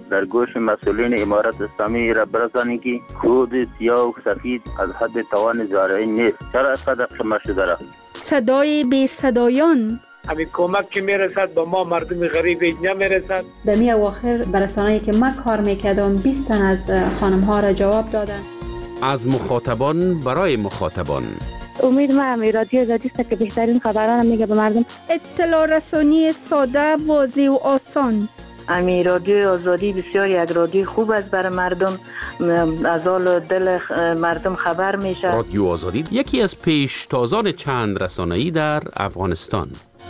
در گوش مسئولین امارت اسلامی را برسانید که خود سیاه و سفید از حد توان زارعی نیست. چرا از قدر شما شده را؟ صدای بی صدایان همین کمک که میرسد به ما مردم غریب نمیرسد. در می اواخر برسانه‌ای که من کار میکردم 20 تن از خانم ها را جواب دادن. از مخاطبان برای مخاطبان. امید من رادیو آزادی است که بهترین خبران میگه به مردم. اطلاع رسانی ساده، واضح و آسان. امی رادیو آزادی بسیار یک رادیو خوب است برای مردم، از حال دل مردم خبر میشه. رادیو آزادی یکی از پیشتازان چند رسانه‌ای در افغانستان.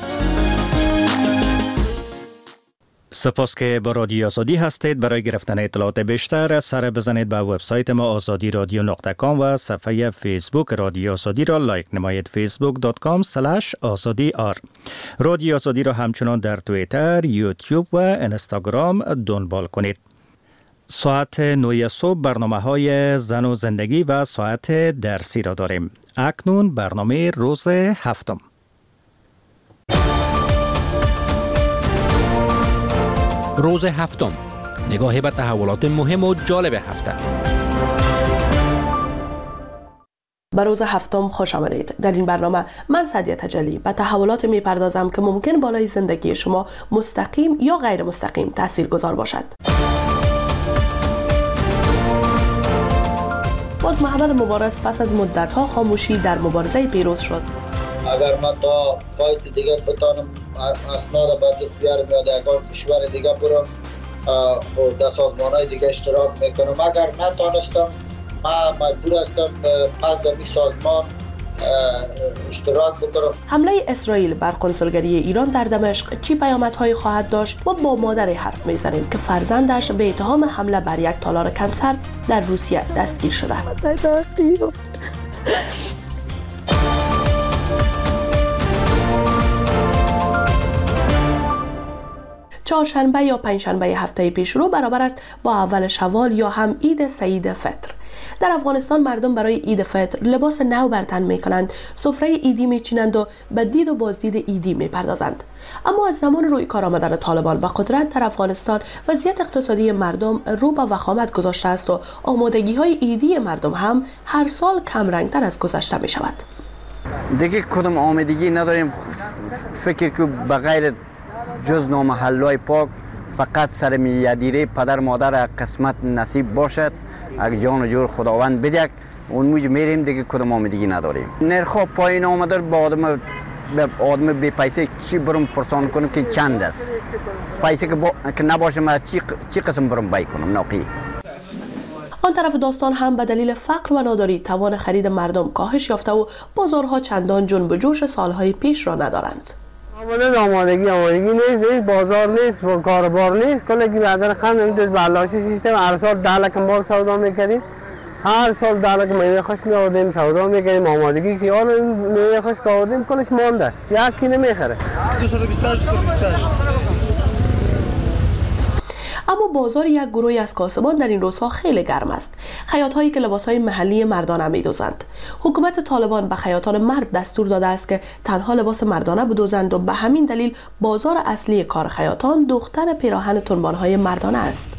سپاس که با رادیو آزادی هستید. برای گرفتن اطلاعات بیشتر سر بزنید به وبسایت ما azadiradyo.com و صفحه فیسبوک رادیو آزادی را لایک نمایید. facebook.com/azadiyar. رادیو آزادی را همچنان در توییتر، یوتیوب و اینستاگرام دنبال کنید. ساعت 9 صبح برنامه‌های زن و زندگی و ساعت درسی را داریم. اکنون برنامه روز هفتم. روز هفتم، نگاهی به تحولات مهم و جالب هفته. به روز هفتم خوش آمدید. در این برنامه من سعدیه تجلی به تحولات میپردازم که ممکن بالای زندگی شما مستقیم یا غیر مستقیم تاثیرگذار باشد. باز محمد مبارز پس از مدت‌ها خاموشی در مبارزه پیروز شد. اگر من تا فایت دیگه بتانم اسناد به دست بیارم یا در کشور دیگه برم خود در سازمان‌های دیگه اشتراک میکنم. اگر نتانستم من مجبور هستم پس در این سازمان اشتراک بکنم. حمله اسرائیل بر قنصلگری ایران در دمشق چی پیامدهایی خواهد داشت و با مادر حرف میزنیم که فرزندش به اتهام حمله بر یک تالار کنسرت در روسیه دستگیر شده. چهارشنبه یا پنجشنبه هفته پیشرو برابر است با اول شوال یا هم عید سعید فطر. در افغانستان مردم برای عید فطر لباس نو بر تن می‌کنند، سفره عیدی می‌چینند و به دید و بازدید عیدی می‌پردازند. اما از زمان روی کار آمدن طالبان به قدرت در افغانستان وضعیت اقتصادی مردم رو به وخامت گذاشته است و آمادگی‌های عیدی مردم هم هر سال کم رنگ‌تر از گذشته می‌شود. دیگه کدام آمادگی نداریم. فکر که بغیر جز نامحلای پاک فقط سر میادیره پدر مادر قسمت نصیب باشد، اگه جان و جور خداوند بدهد اون موجه میریم. دیگه کدام آمادگی نداریم. نرخ پایین آمده با آدم بی پیسه چی برم پرسان کنم که چند است. پیسه که نباشه من چی قسم برم بای کنم ناقی. آن طرف داستان هم به دلیل فقر و ناداری توان خرید مردم کاهش یافته و بازارها چندان جنب و جوش سالهای پیش را ندارند. آمادگی نیست، بازار نیست، کاروبار نیست. کلی بازار خام نمیده. بالاشی سیستم هر سال 10 لک مال سودا میکردیم. هر سال 10 لک میوه خشک میآوردیم سودا میکردیم. آمادگی که حالا میوه خشک آوردیم کلش مانده. یکی نمیخره. 228. اما بازار یک گروهی از کاسبان در این روزها خیلی گرم است. خیاط‌هایی که لباس‌های محلی مردانه می‌دوزند. حکومت طالبان به خیاطان مرد دستور داده است که تنها لباس مردانه بدوزند و به همین دلیل بازار اصلی کار خیاطان دختر پیراهن تنبان‌های مردانه است.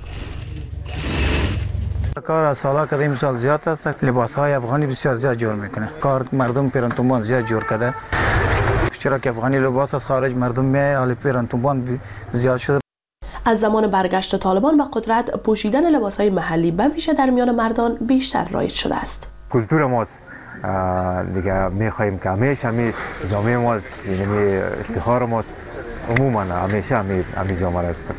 کار از سالا که این سال زیاد است. لباس‌های افغانی بسیار زیاد جور میکنه. کار مردم پیراهن تنبان زیاد جور کرده. چرا که افغانی لباس از خارج مردم میاد، حالا پیراهن تنبان زیاد شده. از زمان برگشت طالبان به قدرت پوشیدن لباس‌های محلی به ویژه در میان مردان بیشتر رایج شده است. کلتور ماست دیگه، می‌خوایم که همیشه همین جامعه ماست، یعنی افتخار ماست. عموما همیشه همین جامعه است.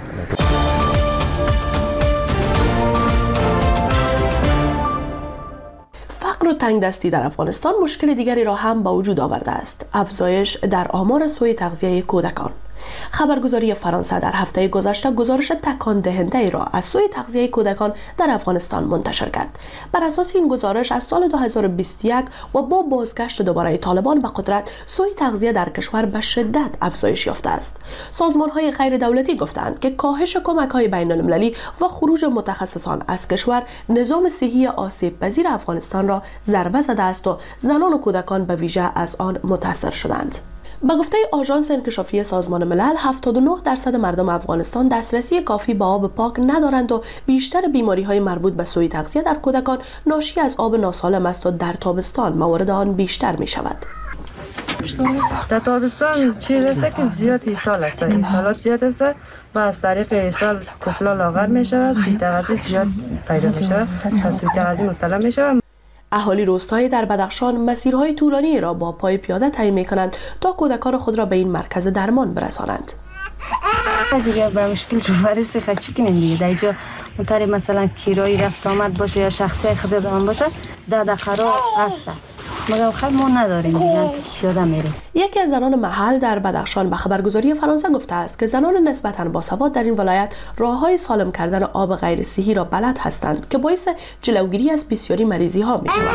فقر و تنگ دستی در افغانستان مشکل دیگری را هم به وجود آورده است. افزایش در آمار سوء تغذیه کودکان. خبرگزاری فرانسه در هفته گذشته گزارش تکان دهنده ای را از سوء تغذیه کودکان در افغانستان منتشر کرد. بر اساس این گزارش از سال 2021 و با بازگشت دوباره طالبان به قدرت سوء تغذیه در کشور به شدت افزایش یافته است. سازمان‌های غیر دولتی گفتند که کاهش کمک‌های بین‌المللی و خروج متخصصان از کشور نظام صحی آسیب پذیر افغانستان را ضربه زده است و زنان و کودکان به ویژه از آن متاثر شدند. به گفته آژانس انکشافی سازمان ملل 79% مردم افغانستان دسترسی کافی به آب پاک ندارند و بیشتر بیماری‌های مربوط به سوء تغذیه در کودکان ناشی از آب ناسالم است و در تابستان موارد آن بیشتر می‌شود. در تابستان چیز است که زیاد ایصال است، ایصالات زیاد است و از طریق ایصال طفلا لاغر می‌شود، سوء تغذیه زیاد پیدا می‌شود، از سوء تغذیه مبتلا می‌شود. اهالی روستایی در بدخشان مسیرهای طولانی را با پای پیاده طی می‌کنند تا کودکان خود را به این مرکز درمان برسانند. دیگه به مشکل جوارسی خچی کنیم دیگه در اینجا مطاری مثلا کرایی رفت آمد باشه یا شخصی خود دام باشه در دقیقه هستن مگر خیلی ما نداریم دیگه پیاده میریم. یکی از زنان محل در بدخشان به خبرگزاری فرانسه گفته است که زنان نسبتاً باسواد در این ولایت راه‌های سالم کردن آب غیر صحی را بلد هستند که باعث جلوگیری از بسیاری مریضی‌ها می‌شود.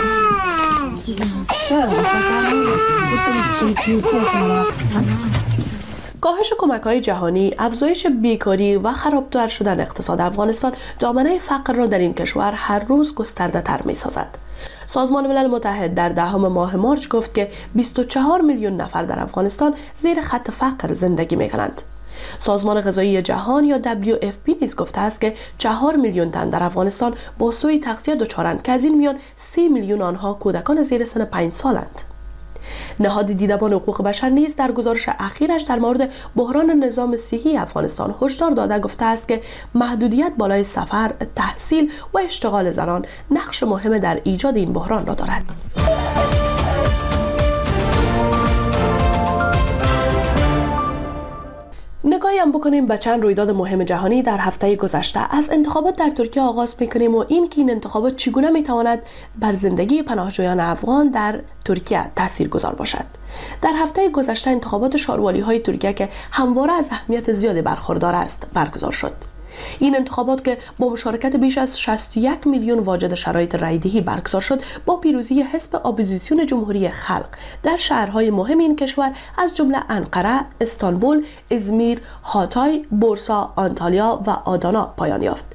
کاهش کمک‌های جهانی، افزایش بیکاری و خرابتر شدن اقتصاد افغانستان دامنه فقر را در این کشور هر روز گسترده‌تر می‌سازد. سازمان ملل متحد در 10 ماه مارچ گفت که 24 میلیون نفر در افغانستان زیر خط فقر زندگی می‌کنند. سازمان غذایی جهان یا WFP نیز گفته است که 4 میلیون تن در افغانستان با سوء تغذیه دچارند که از این میان 30 میلیون آنها کودکان زیر سن 5 سالند. نهاد دیدبان حقوق بشر نیز در گزارش اخیرش در مورد بحران نظام صحی افغانستان هشدار داده گفته است که محدودیت بالای سفر، تحصیل و اشتغال زنان نقش مهم در ایجاد این بحران را دارد. نگاهی هم بکنیم به چند رویداد مهم جهانی در هفته گذشته. از انتخابات در ترکیه آغاز می‌کنیم و این انتخابات چگونه می‌تواند بر زندگی پناهجویان افغان در ترکیه تاثیرگذار باشد. در هفته گذشته انتخابات شاروالی‌های ترکیه که همواره از اهمیت زیادی برخوردار است برگزار شد. این انتخابات که با مشارکت بیش از 61 میلیون واجد شرایط رایدهی برگزار شد با پیروزی حزب اپوزیسیون جمهوری خلق در شهرهای مهم این کشور از جمله انقره، استانبول، ازمیر، هاتای، بورسا، آنتالیا و آدانا پایان یافت.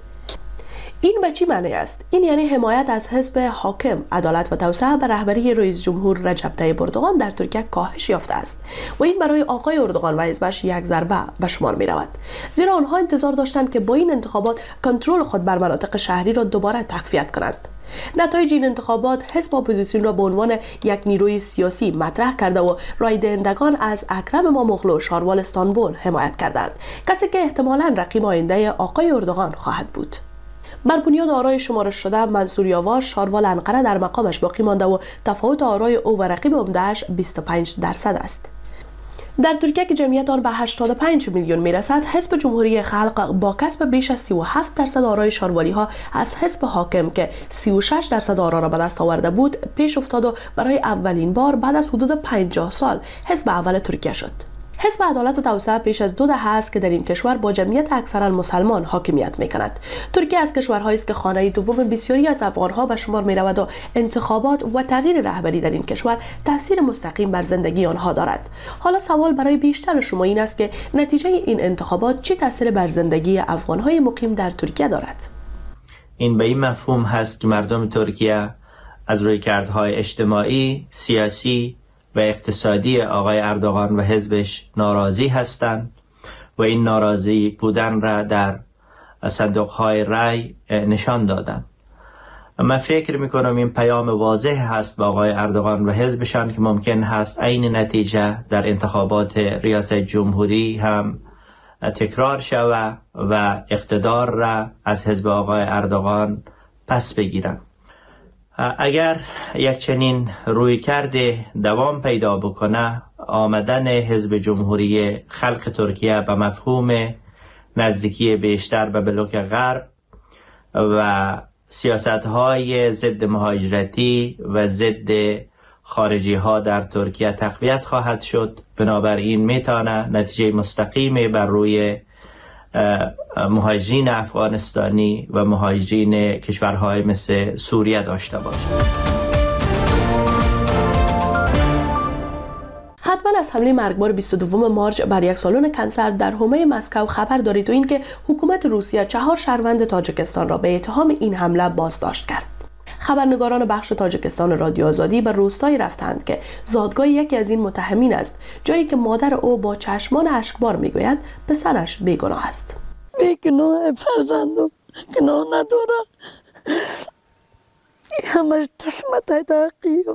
این به چی معنی است؟ این یعنی حمایت از حزب حاکم عدالت و توسعه به رهبری رئیس جمهور رجب طیب اردوغان در ترکیه کاهش یافته است و این برای آقای اردوغان و حزبش یک ضربه به شمار می رود، زیرا آنها انتظار داشتند که با این انتخابات کنترل خود بر مناطق شهری را دوباره تقویت کنند. نتایج این انتخابات حزب اپوزیسیون را به عنوان یک نیروی سیاسی مطرح کرده و رای دهندگان از اکرم اماموغلو شاروال استانبول حمایت کردند، کسی که احتمالاً رقیب آینده آقای اردوغان خواهد بود. بر بنیاد آرای شمارش شده منصور یاور شاروال انقره در مقامش باقی مانده و تفاوت آرای او و رقیب عمده‌اش 25% است. در ترکیه که جمعیت آن به 85 میلیون میرسد، حزب جمهوری خلق با کسب بیش از 37% آرای شاروالی‌ها از حزب حاکم که 36% آرا را به دست آورده بود پیش افتاد و برای اولین بار بعد از حدود 50 سال حزب اول ترکیه شد. حزب عدالت و توسعه پیش از 2 دهه است که در این کشور با جمعیت اکثرا مسلمان حاکمیت می‌کند. ترکیه از کشورهایی است که خانه دوم بسیاری از افغان‌ها به شمار می‌رود و انتخابات و تغییر رهبری در این کشور تأثیر مستقیم بر زندگی آنها دارد. حالا سوال برای بیشتر شما این است که نتیجه این انتخابات چه تأثیر بر زندگی افغان‌های مقیم در ترکیه دارد؟ این به این مفهوم هست که مردم ترکیه از رویکردهای اجتماعی، سیاسی و اقتصادی آقای اردوغان و حزبش ناراضی هستند و این ناراضی بودن را در صندوق‌های رای نشان دادند. من فکر می‌کنم این پیام واضح هست به آقای اردوغان و حزبشان که ممکن هست عین نتیجه در انتخابات ریاست جمهوری هم تکرار شود و اقتدار را از حزب آقای اردوغان پس بگیرند. اگر یک چنین رویکرد دوام پیدا بکنه، آمدن حزب جمهوری خلق ترکیه به مفهوم نزدیکی بیشتر به بلوک غرب و سیاست‌های ضد مهاجرتی و ضد خارجی ها در ترکیه تقویت خواهد شد. بنابراین میتونه نتیجه مستقیمی بر روی مهاجرین افغانستانی و مهاجرین کشورهای مثل سوریه داشته باشد. حتما از حمله مرگبار 22 مارچ بر یک سالن کنسر در حومه مسکو خبر دارید و اینکه حکومت روسیه 4 شهروند تاجیکستان را به اتهام این حمله بازداشت کرد. خبرنگاران بخش تاجیکستان رادیو آزادی به روستایی رفتند که زادگاه یکی از این متهمین است، جایی که مادر او با چشمان اشکبار میگوید پسرش بیگناه است. بیگناه فرزندم، گناه نداره، همش تهمت حقیقی.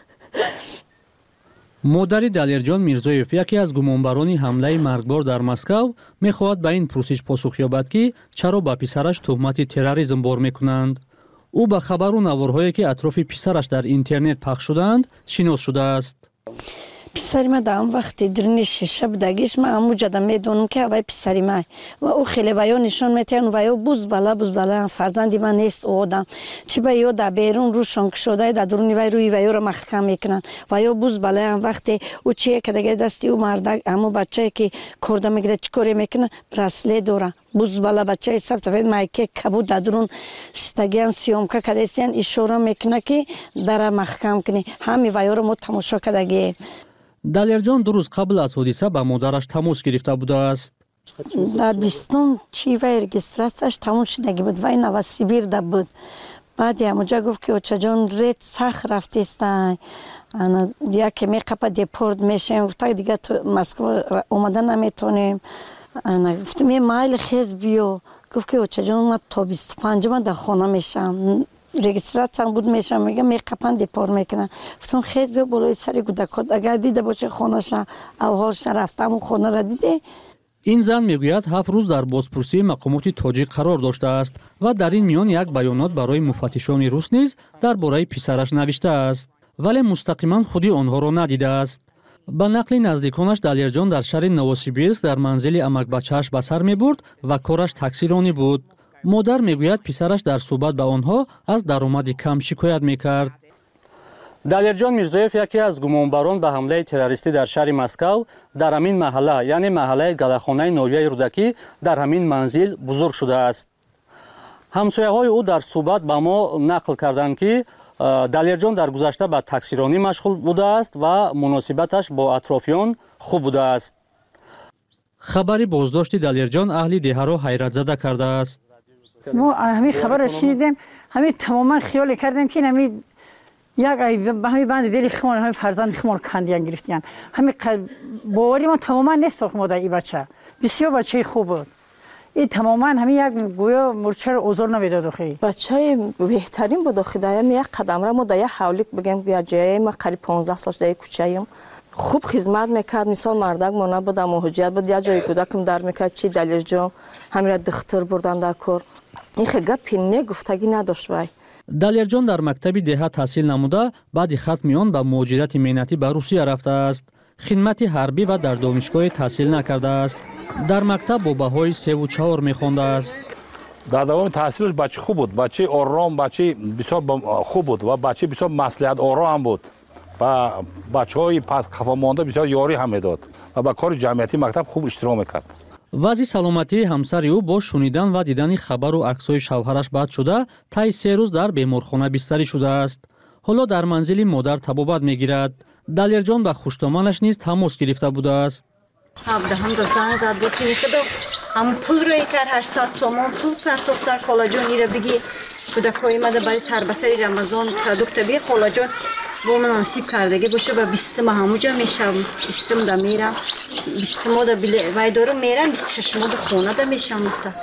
مادر دلیرجان میرزایف، یکی از گمانبران حمله مرگبار در مسکو، میخواهد به این پرسش پاسخ یابد که چرا به پسرش تهمت تروریسم بار میکنند. او به خبر و نوارهایی که اطراف پسرش در اینترنت پخش شدند شناس شده است. پسری ما در اون وقتی درون شیشه بودگیش من همو جدا میدونم که اوای پسری ما و او خیلی ویا نشون میتین ویا بوز بالا فرزندی من نیست او آدم چی به یو در بیرون روشان شده در درون وی روی ویا رو محکم میکنن ویا بوز بالا وقتی او چیه که دیگه دستی او مردک همو بچه که کرده میگیره چکوری میکنه برسله دوره بوز بالا بچه سب تفید مایکه کبود در درون شتگیان سیوم که کدیستین اشاره میکنه که در محکم کنی همی ویا رو تماشا کردگی. دلیرجان 2 روز قبل از حادثه با مادرش تماس گرفته بوده است. در 20 چی وی رجیستراسیش تموم شدگی بود وی نو سیبیر ده بود. بعد همونجا گفت که اوچه جان رید سخ رفتیستن یکی میقبه دیپورد میشیم گفت دیگه تو مسکو اومده نمیتونیم. گفتم یه مایل خیز بیو گفت که اوچه جان من تا 25 من در خانه میشم رجیستراسیون بود میشم میگه میقپن دیپور میکنن. گفتم خیز بیو بالای سری گودکات اگر دیده باشه خانه‌ش اولش رفتم و خانه را دیده. این زن میگوید 7 روز در بازپرسی مقامات تاجیک قرار داشته است و در این میان یک بیانات برای مفتشان روس نیز درباره پسرش نوشته است ولی مستقیما خودی آنها را ندیده است. به نقل نزدیکانش دلیرجان در شهر نووسیبیرسک در منزل امک بچه‌اش به سر میبرد و کارش تاکسیرانی بود. مادر میگوید پسرش در صحبت به آنها از درآمد کم شکایت میکرد. دلیرجان میرزایف یکی از گمانبران به حمله تروریستی در شهر مسکو در همین محله یعنی محله گلخانه نویه رودکی در همین منزل بزرگ شده است. همسایه‌های او در صحبت به ما نقل کردند که دلیرجان در گذشته به تاکسیرانی مشغول بوده است و مناسبتش با اطرافیان خوب بوده است. خبری بازداشت دلیرجان اهل دیه را حیرت زده کرده است. ما همین خبر را شنیدیم همین تماما خیال کردیم که همین یک به همین بند دل خمار همین فرزند خمار کندیان گرفتیان همین باوری ما تماما نیست ما در این بچه بسیار بچه خوب بود. این تماما همین یک گویا مرچه رو اوزار نمیداد خیلی بچه بهترین بود خدایم یک قدم را ما در یک حولیک بگم یا جای ما قریب 15 سال در کوچه‌ایم خوب خدمت میکرد مثال مردک ما نبودم مهاجرت بود یا جای کودکم در میکرد چی دلیرجان همین را دختر بردن در کار این خگپی نگفتگی نداشت وای. دلیرجان در مکتب دیه تحصیل نموده بعد ختم آن به مهاجرت مهنتی به روسیه رفته است. خدمت حربی و در دانشگاه تحصیل نکرده است. در مکتب با بهای 3 و 4 میخوانده است. در دوام تحصیلش بچه خوب بود، بچه آرام، بچه بسیار خوب بود و بچه بسیار مصلحت آرام بود و بچهای پس خفا مانده بسیار یاری هم میداد و با کار جمعیتی مکتب خوب اشتراک میکرد. وضع سلامتی همسر او با شنیدن و دیدن خبر و عکس‌های شوهرش بد شده طی 3 روز در بیمارخانه بستری شده است. حالا در منزل مادر طبابت میگیرد. دلیرجان به خوشتامانش نیز تماس گرفته بوده است. هم دو زنگ زد بود چی که هم پول روی کرد 800 تومان پول کرد دختر خالاجون ایره بگی کودکای مده برای سربسری رمضان پروداکت بی خالاجون با من نصیب کردگی باشه و 20 ماه همونجا میشم 20 ماه میرم 20 ماه دا بله وای دارم میرم 26 ماه خونه دا میشم.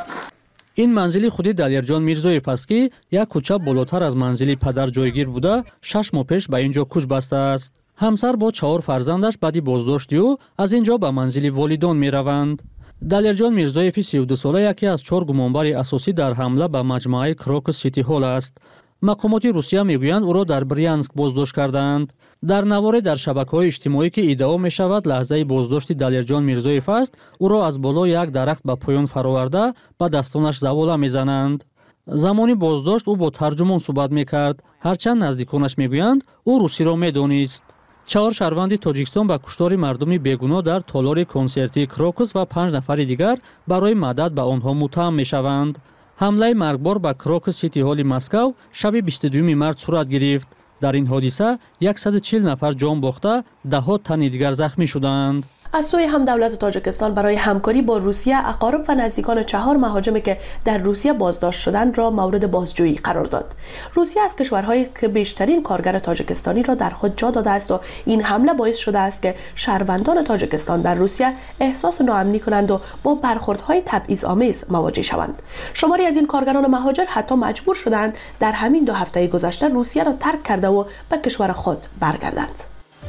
این منزل خودی دلیرجان میرزایف است که یک کوچه بالاتر از منزل پدر جایگیر بوده 6 ماه پیش به اینجا کوچ بسته است. همسر با 4 فرزندش بعدی بازداشتی و از اینجا به منزل والدان می روند. دلیرجان میرزایف 32 ساله یکی از 4 گمانبر اساسی در حمله به مجموعه کروکس سیتی هال است. مقامات روسیه میگویند او را در بریانسک بازداشت کردند. در نوار در شبکه‌های اجتماعی که ادعا می شود لحظه بازداشت دلیرجان میرزایف است او را از بالا یک درخت به پایان فراورده با دستانش زواله میزنند. زمانی بازداشت او با ترجمان صحبت میکرد هرچند نزدیکانش میگویند او روسی را میدانست. 4 شهروند تاجیکستان با کشتار مردم بیگناه در تالار کنسرتی کروکس و 5 نفر دیگر برای مدد به آنها متهم میشوند. حمله مرگبار به کروکس سیتی هال مسکو شب 22 مارس صورت گرفت. در این حادثه 140 نفر جان باخته 10 تن دیگر زخمی شدند. از سوی هم دولت تاجیکستان برای همکاری با روسیه اقارب و نزدیکان 4 مهاجمی که در روسیه بازداشت شدند را مورد بازجویی قرار داد. روسیه از کشورهایی که بیشترین کارگر تاجیکستانی را در خود جا داده است و این حمله باعث شده است که شهروندان تاجیکستان در روسیه احساس ناامنی کنند و با برخوردهای تبعیض‌آمیز مواجه شوند. شماری از این کارگران مهاجر حتی مجبور شدند در همین 2 هفته گذشته روسیه را ترک کرده و به کشور خود برگردند.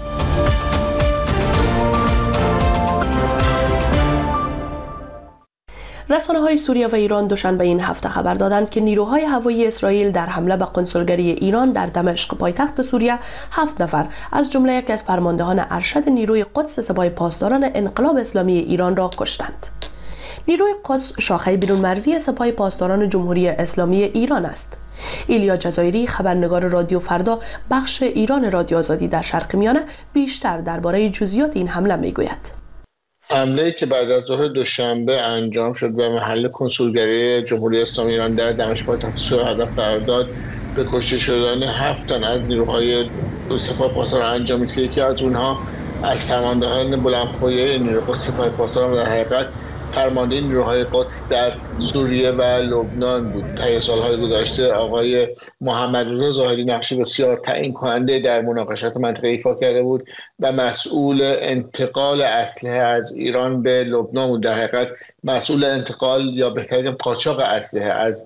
رسانه‌های سوریه و ایران دوشنبه این هفته خبر دادند که نیروهای هوایی اسرائیل در حمله به قنسولگری ایران در دمشق پایتخت سوریه 7 نفر از جمله یکی از فرماندهان ارشد نیروی قدس سپاه پاسداران انقلاب اسلامی ایران را کشتند. نیروی قدس شاخه بیرونمرزی سپاه پاسداران جمهوری اسلامی ایران است. ایلیا جزایری، خبرنگار رادیو فردا بخش ایران رادیو آزادی در شرق میانه، بیشتر درباره جزئیات این حمله میگوید. حمله‌ای که بعد از ظهر دوشنبه انجام شد و محل کنسولگری جمهوری اسلامی ایران در دمشق پایتخت سوریه هدف قرار داد، به کشته شدن 7 تن از نیروهای سپاه پاسداران انجامید که یکی از اونها از فرماندهان بلندپایه نیروی قدس سپاه پاسداران در حقیقت فرمانده نیروهای قدس در سوریه و لبنان بود. طی سالهای گذشته آقای محمد رضا ظاهری نقشی بسیار تعیین کننده در مناقشات منطقه‌ای ایفا کرده بود و مسئول انتقال اسلحه از ایران به لبنان بود. در حقیقت مسئول انتقال یا بهترین قاچاق اسلحه از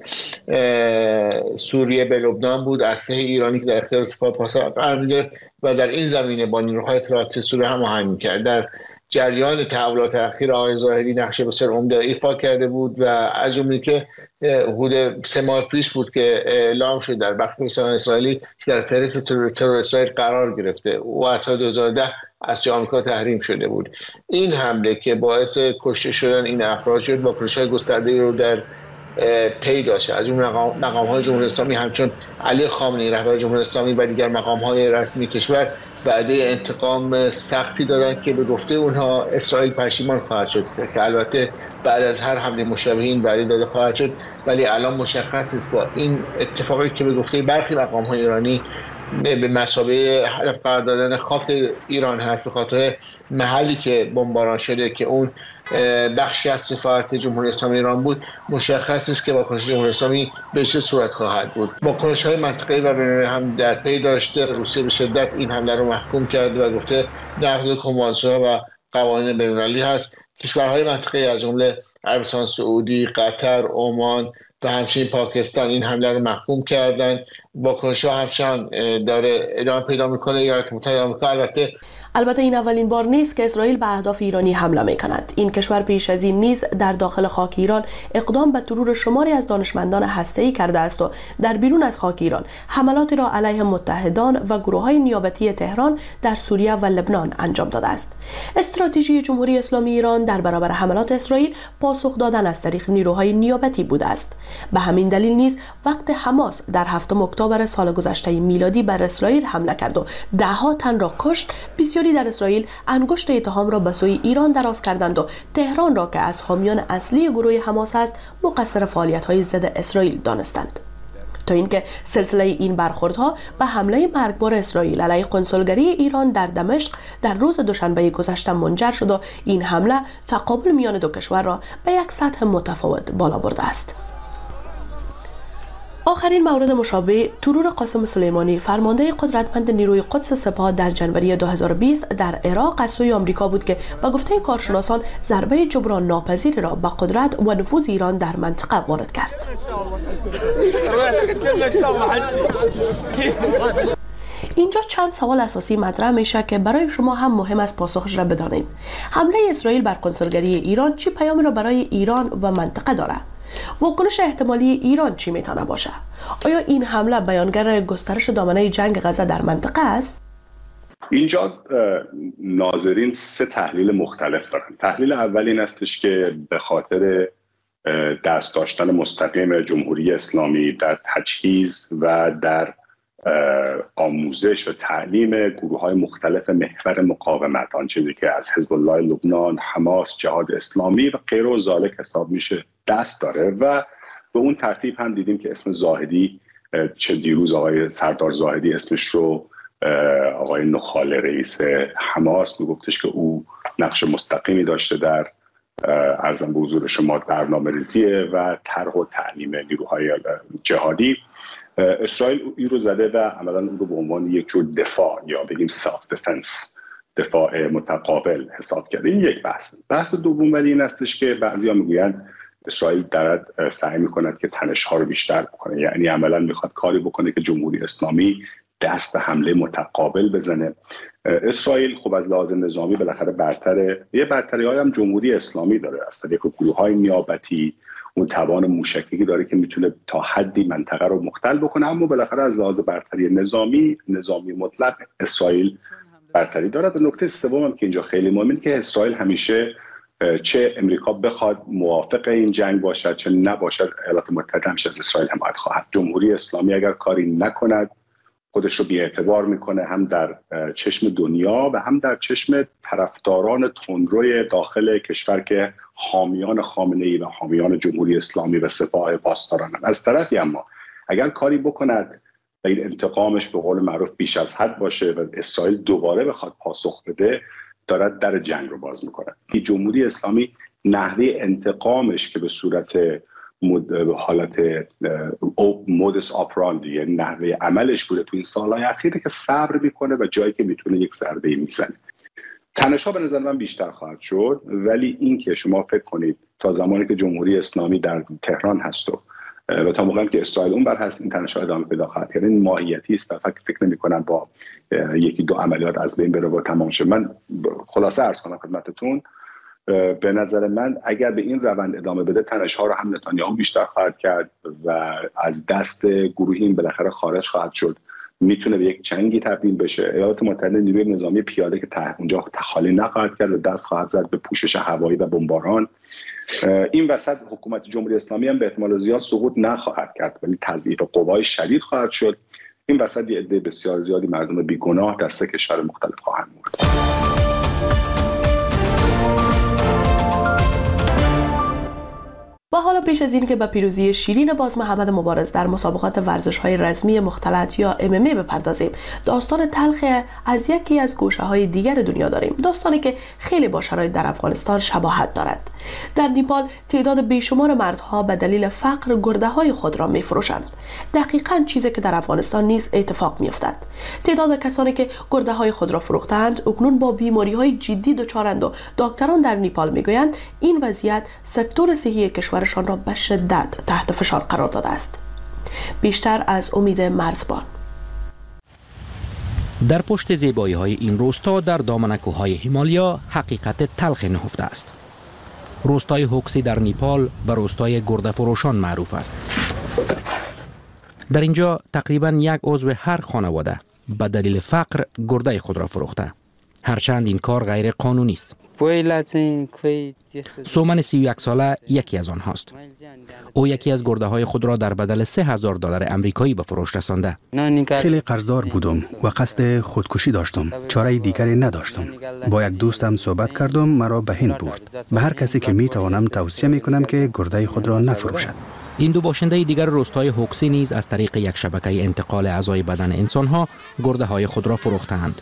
سوریه به لبنان بود. اسلحه ایرانی که در اختیار سپاه پاسداران قرار می‌گرفت و در این زمینه با نیروهای اطلاعاتی سوریه هماهنگ می‌کرد. در جریان تحولات اخیر آقای ظاهری نقش بسیار عمده ایفا کرده بود و از جمله که حدود 3 ماه پیش بود که اعلام شد در بخش رسانه‌های اسرائیلی که در فهرست ترور اسرائیل قرار گرفته و از سال 2010 از جای آمریکا تحریم شده بود. این حمله که باعث کشته شدن این افراد شد با واکنش‌های گسترده‌ای رو در پی داشت. از اون مقام‌های جمهوری اسلامی همچون علی خامنه‌ای رهبر جمهوری اسلامی و دیگر مقام‌های رسمی کشور وعده انتقام سختی دادند که به گفته اونها اسرائیل پشیمان خواهد شد که البته بعد از هر حمله مشابه این وعده داده خواهد شد، ولی الان مشخص است با این اتفاقی که به گفته برخی مقام‌های ایرانی به مثابه هدف قرار دادن خاک ایران هست به خاطر محلی که بمباران شده که اون بخشی از سفارت جمهوری اسلامی ایران بود، مشخص است که واکنش جمهوری اسلامی به چه صورت خواهد بود. واکنش‌های منطقه‌ای و بین‌المللی هم در پی داشته. روسیه به شدت این حمله رو محکوم کرده و گفته نقض کنوانسیون‌ها و قوانین بین‌المللی هست. کشورهای منطقه‌ای از جمله عربستان سعودی، قطر، عمان و همچنین پاکستان این حمله رو محکوم کردند. واکنش‌ها همچنان داره ادامه پیدا می‌کنه. ایالات متحده آمریکا البته این اولین بار نیست که اسرائیل به اهداف ایرانی حمله می‌کند. این کشور پیش از این نیز در داخل خاک ایران اقدام به ترور شماری از دانشمندان هسته‌ای کرده است و در بیرون از خاک ایران حملاتی را علیه متحدان و گروه‌های نیابتی تهران در سوریه و لبنان انجام داده است. استراتژی جمهوری اسلامی ایران در برابر حملات اسرائیل پاسخ دادن از طریق نیروهای نیابتی بوده است. به همین دلیل نیز وقت حماس در 7 اکتبر سال گذشته میلادی بر اسرائیل حمله کرد و ده‌ها تن را کشت، بسیاری در اسرائیل انگشت اتهام را به سوی ایران دراز کردند و تهران را که از حامیان اصلی گروه حماس است مقصر فعالیت‌های ضد اسرائیل دانستند. تا اینکه سلسله این برخوردها به حمله مرگبار اسرائیل علیه قنسولگری ایران در دمشق در روز دوشنبه گذشته منجر شد و این حمله تقابل میان دو کشور را به یک سطح متفاوت بالا برده است. آخرین مورد مشابه ترور قاسم سلیمانی فرمانده قدرتمند نیروی قدس سپاه در جنوری 2020 در عراق از سوی آمریکا بود که به گفته کارشناسان ضربه جبران ناپذیری را به قدرت و نفوذ ایران در منطقه وارد کرد. اینجا چند سوال اساسی مطرح میشه که برای شما هم مهم است پاسخش را بدانید. حمله اسرائیل بر قنسولگری ایران چه پیامی را برای ایران و منطقه دارد؟ واکنش احتمالی ایران چی میتونه باشه؟ آیا این حمله بیانگر گسترش دامنه جنگ غزه در منطقه است؟ اینجا ناظرین 3 تحلیل مختلف دارن. تحلیل اول این استش که به خاطر دست داشتن مستقیم جمهوری اسلامی در تجهیز و در آموزش و تعلیم گروه‌های مختلف محور مقاومت، آن چیزی که از حزب الله لبنان، حماس، جهاد اسلامی و غیر و ذالک حساب میشه دست داره و به اون ترتیب هم دیدیم که اسم زاهدی چه دیروز آقای سردار زاهدی اسمش رو آقای نخال رئیس حماس میگفتش که او نقش مستقیمی داشته در عرضم به حضور شما برنامه‌ریزی و طرح و تعلیم نیروهای جهادی. اسرائیل این رو زده و عملاً اون رو به عنوان یک جور دفاع یا بگیم سلف دفنس، دفاع متقابل حساب کرده. این یک بحث دوم ولی این استش که بعضیا میگویند اسرائیل دارد سعی میکند که تنش‌ها رو بیشتر بکنه، یعنی عملاً میخواد کاری بکنه که جمهوری اسلامی دست به حمله متقابل بزنه. اسرائیل خب از لحاظ نظامی بالاخره برتره، یه برتری‌های هم جمهوری اسلامی داره، از طریق گروه‌های نیابتی اون توان موشکی داره که میتونه تا حدی منطقه رو مختل بکنه، اما بالاخره از لحاظ برتری نظامی مطلق اسرائیل برتری دارد. و نکته سوم هم که اینجا خیلی مهمه که اسرائیل همیشه چه امریکا بخواد موافق این جنگ باشد چه نباشد، ایالات متحده همیشه از اسرائیل حمایت خواهد. جمهوری اسلامی اگر کاری نکند خودش رو بی‌اعتبار میکنه، هم در چشم دنیا و هم در چشم طرفداران تندروی داخل کشور که حامیان خامنه‌ای و حامیان جمهوری اسلامی و سپاه پاسداران. از طرفی اما اگر کاری بکند و این انتقامش به قول معروف بیش از حد باشه و اسرائیل دوباره بخواد پاسخ بده، دارد در جنگ رو باز میکنه. جمهوری اسلامی نحوه انتقامش که به صورت حالت مودس آپراندی، یعنی نحوه عملش بوده تو این سالهای اخیره که صبر میکنه و جایی که میتونه یک ضربه میزنه. تنش‌ها به نظر من بیشتر خواهد شد، ولی این که شما فکر کنید تا زمانی که جمهوری اسلامی در تهران هست و تا موقعی که اسرائیل اون بر هست این تنش‌ها ادامه پیدا خواهد کرد. این ماهیتی است و فکر نمی‌کنم با یکی دو عملیات از بین بره و تمام شه. من خلاصه عرض کنم خدمتتون، به نظر من اگر به این روند ادامه بده تنش‌ها رو هم نتانیاهو بیشتر خواهد کرد و از دست گروهی این بالاخره خارج خواهد شد، میتونه به یک جنگی تبدیل بشه. ایالات متحده نیروی نظامی پیاده که اونجا تخالی نخواهد کرد و دست خواهد زد به پوشش هوایی و بمباران. این وسط حکومت جمهوری اسلامی هم به احتمال زیاد سقوط نخواهد کرد ولی تضعیف قوای شدید خواهد شد. این وسط یه عده بسیار زیادی مردم بیگناه در سه کشور مختلف خواهند مرد. و حالا پیش از این که به پیروزی شیرین باز محمد مبارز در مسابقات ورزش‌های رسمی مختلط یا MMA بپردازیم، داستان تلخ از یکی از گوشه‌های دیگر دنیا داریم، داستانی که خیلی با شرایط در افغانستان شباهت دارد. در نیپال تعداد بیشمار مردها به دلیل فقر گرده‌های خود را می‌فروشند. دقیقاً چیزی که در افغانستان نیز اتفاق می‌افتد. تعداد کسانی که گرده‌های خود را فروختند اکنون با بیماری‌های جدی دچارند و دکتران در نیپال می‌گویند این وضعیت سکتور صحی کشورشان را به شدت تحت فشار قرار داده است. بیشتر از امید مرزبان. در پشت زیبایی‌های این روستا در دامن کوههای هیمالیا حقیقت تلخ نهفته است. روستای هوکسی در نیپال به روستای گرده فروشان معروف است. در اینجا تقریباً یک عضو هر خانواده به دلیل فقر گرده خود را فروخته. هرچند این کار غیر قانونی است. سومن 31 ساله یکی از آنهاست. او یکی از گرده های خود را در بدل $3000 امریکایی به فروش رسانده. خیلی قرضدار بودم و قصد خودکشی داشتم. چاره دیگری نداشتم. با یک دوستم صحبت کردم، مرا به هند برد. به هر کسی که می توانم توصیه می کنم که گرده خود را نفروشد. این دو باشنده دیگر روستای هوکسی نیز از طریق یک شبکه انتقال اعضای بدن انسانها گرده های خود را فروختند.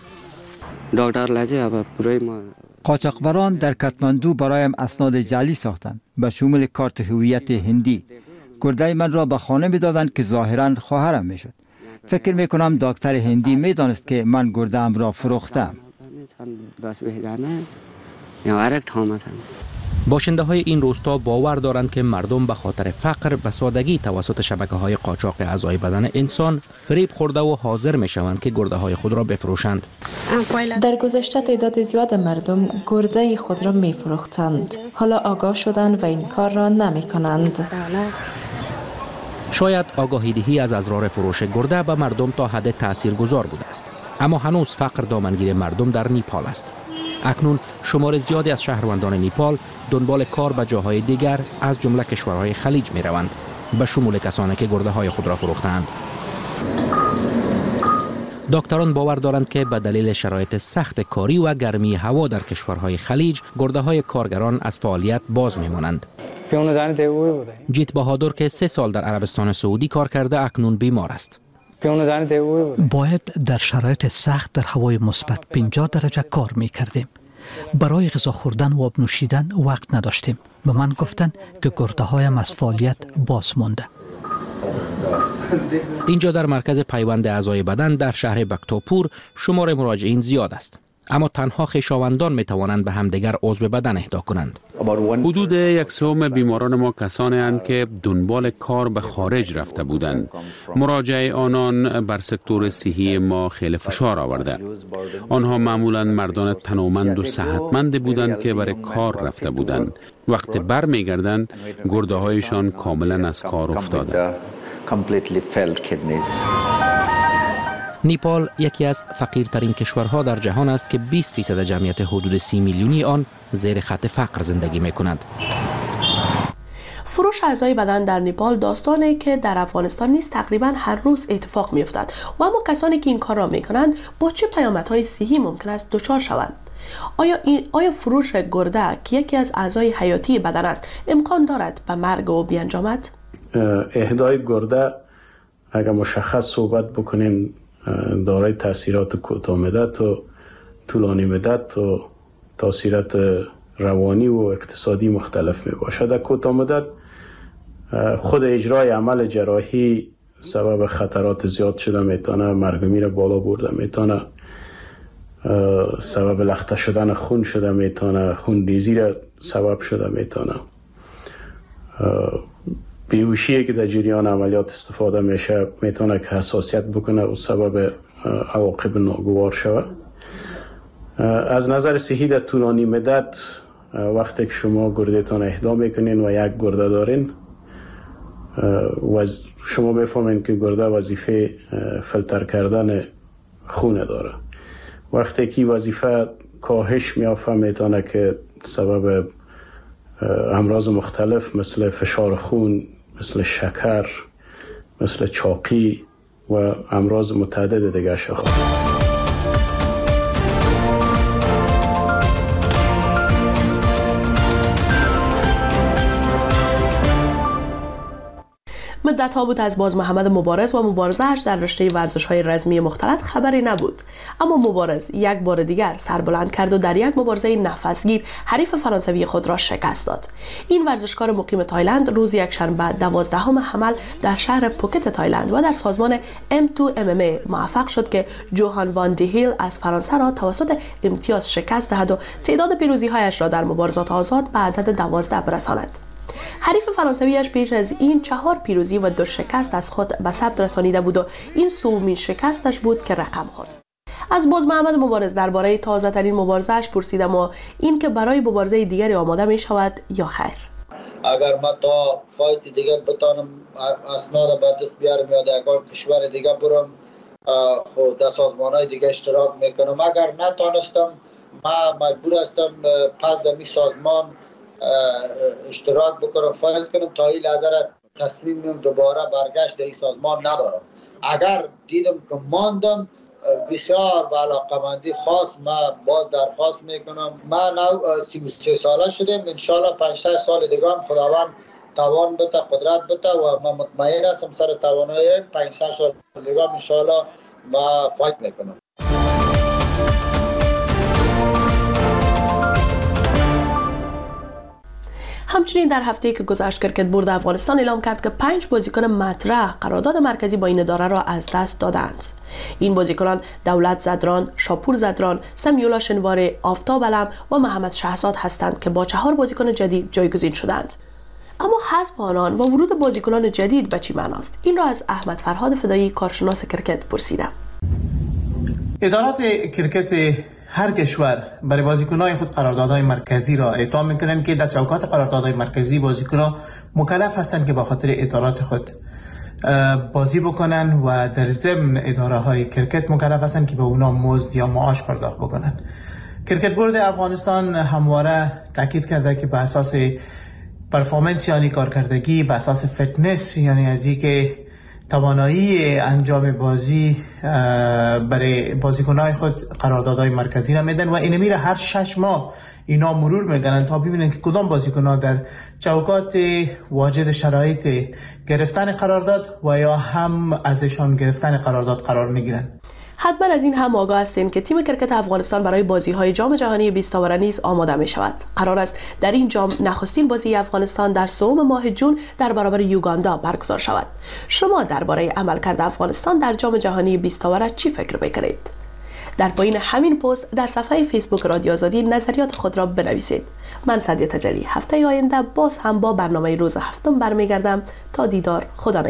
قاچاقبران در کاتماندو برایم اسناد جعلی ساختند به شمول کارت هویت هندی. گرده من را به خانه می‌دادند که ظاهراً خواهرم میشد. فکر می‌کنم دکتر هندی می‌دانست که من گرده‌ام را فروختم. باشنده های این روستا باور دارند که مردم به خاطر فقر به سادگی توسط شبکه های قاچاق اعضای بدن انسان فریب خورده و حاضر می شوند که گرده های خود را بفروشند. در گذشته تعداد زیاد مردم گرده خود را می فروختند. حالا آگاه شدند و این کار را نمی کنند. شاید آگاهی دهی از اضرار فروش گرده به مردم تا حد تاثیرگذار بوده است. اما هنوز فقر دامنگیر مردم در نیپال است. اکنون شمار زیادی از شهروندان نیپال دنبال کار به جاهای دیگر از جمله کشورهای خلیج می روند، به شمول کسانی که گرده های خود را فروختند. دکتران باور دارند که به دلیل شرایط سخت کاری و گرمی هوا در کشورهای خلیج گرده های کارگران از فعالیت باز می مانند. جیت بهادر که 3 سال در عربستان سعودی کار کرده اکنون بیمار است. باید در شرایط سخت در هوای مثبت 50 درجه کار می کردیم. برای غذا خوردن و آب نوشیدن وقت نداشتیم. به من گفتن که گرده هایم از فعالیت باز مانده. اینجا در مرکز پیوند اعضای بدن در شهر بکتاپور شمار مراجعین زیاد است، اما تنها خویشاوندان می توانند به همدیگر عضو بدن اهدا کنند. حدود 1/3 بیماران ما کسانی اند که دنبال کار به خارج رفته بودند. مراجعه آنان بر سکتور صحی ما خیلی فشار آورده. آنها معمولا مردان تنومند و صحتمند بودند که برای کار رفته بودند. وقتی بر می گردند گرده هایشان کاملا از کار افتاده. نیپال یکی از فقیرترین کشورها در جهان است که 20% جمعیت حدود 30 میلیونی آن زیر خط فقر زندگی می کنند. فروش اعضای بدن در نیپال داستانی که در افغانستان نیز تقریبا هر روز اتفاق می افتد و اما کسانی که این کار را می کنند با چه پیامدهای صحی ممکن است دچار شوند؟ آیا فروش گرده که یکی از اعضای حیاتی بدن است امکان دارد به مرگ او بیانجامد؟ اهدای گرده اگر مشخص صحبت بکنیم دارای تاثیرات کوتاه مدت و طولانی مدت و تاثیرات روانی و اقتصادی مختلف می باشد. در کوتاه مدت خود اجرای عمل جراحی سبب خطرات زیاد شده میتونه، مرگ میر بالا برده میتونه، سبب لخته شدن خون شده میتونه، خون ریزی را سبب شده میتونه، بیهوشی که در جریان عملیات استفاده میشه میتونه که حساسیت بکنه و سبب عواقب ناگوار شود. از نظر صحی در طولانی مدت وقتی که شما گردهتان اهدا میکنین و یک گرده دارین و شما میفهمین که گرده وظیفه فیلتر کردن خون داره. وقتی که وظیفه کاهش میافته میتونه که سبب امراض مختلف مثل فشار خون، مثل شکر، مثل چاقی و امراض متعدد دیگه شود. مدت‌ها بود از باز محمد مبارز و مبارزه‌اش در رشته ورزش‌های رزمی مختلط خبری نبود، اما مبارز یک بار دیگر سر بلند کرد و در یک مبارزه نفسگیر حریف فرانسوی خود را شکست داد. این ورزشکار مقیم تایلند روز یکشنبه 12 حمل در شهر پوکت تایلند و در سازمان M2 MMA موفق شد که جوهان وان دی هیل از فرانسه را توسط امتیاز شکست دهد و تعداد پیروزی‌هایش را در مبارزات آزاد به عدد 12 برساند. حریف فرانسویش پیش از این 4 پیروزی و 2 شکست از خود به ثبت رسانیده بود و این سومین شکستش بود که رقم خورد. از باز محمد مبارز درباره تازه ترین مبارزه‌اش پرسیدم و این که برای مبارزه دیگری آماده می شود یا خیر. اگر ما تا فایت دیگه بتانم اسناد به دست بیارم یا در کشور دیگه برم خود در سازمان‌های دیگه اشتراک میکنم. اگر نتانستم ما مجبور هستم پس در می سازمان اشتراک بکنم، فایل کنم. تا این لحظه تصمیم میام دوباره برگشت در این سازمان ندارم. اگر دیدم که ماندم بسیار با علاقمندی خاص ما باز درخواست میکنم. من 33 ساله شدم، انشالله 5-6 سال دیگه هم خداوند توان بده، قدرت بده و من مطمئن هستم سر توانایی 5-6 سال دیگه هم انشالله ما فایت میکنم. همچنین در هفته‌ای که گذشت کرکت بورد افغانستان اعلام کرد که 5 بازیکن مطرح قرارداد مرکزی با این اداره را از دست دادند. این بازیکنان دولت زدران، شاپور زدران، سمیولا شنوار، آفتاب علم و محمد شهزاد هستند که با 4 بازیکن جدید جایگزین شدند. اما حذف آنان و ورود بازیکنان جدید به چه معناست؟ این را از احمد فرهاد فدایی کارشناس کرکت پرسیدم. ادارات کرکت هر کشور برای بازیکنان خود قراردادهای مرکزی را اعطا میکنند که در چوکات قراردادهای مرکزی بازیکنان مکلف هستند که به خاطر ادارات خود بازی بکنن و در ضمن اداره های کرکت مکلف هستند که به اونا مزد یا معاش پرداخت بکنن. کرکت بورد افغانستان همواره تاکید کرده که به اساس پرفورمنس یعنی کارکردگی، به اساس فیتنس یعنی از اینکه توانایی انجام بازی برای بازیکن‌های خود قراردادهای مرکزی را میدن و این میره هر 6 ماه اینا مرور میکنن تا ببینن که کدام بازیکن‌ها در چوکات واجد شرایط گرفتن قرارداد و یا هم ازشان گرفتن قرارداد قرار میگیرن. حتما از این هم آگاه هستین که تیم کرکت افغانستان برای بازی‌های جام جهانی 20 تاوره نیز آماده می شود. قرار است در این جام نخستین بازی افغانستان در سوم ماه جون در برابر یوگاندا برگزار شود. شما درباره عملکرد افغانستان در جام جهانی 20 تاوره چی فکر می‌کنید؟ در پایین همین پست در صفحه فیسبوک رادیو آزادی نظریات خود را بنویسید. من سعدیه تجلی هفته آینده باز هم با برنامه روز هفتم برمیگردم. تا دیدار، خدا نگهدار.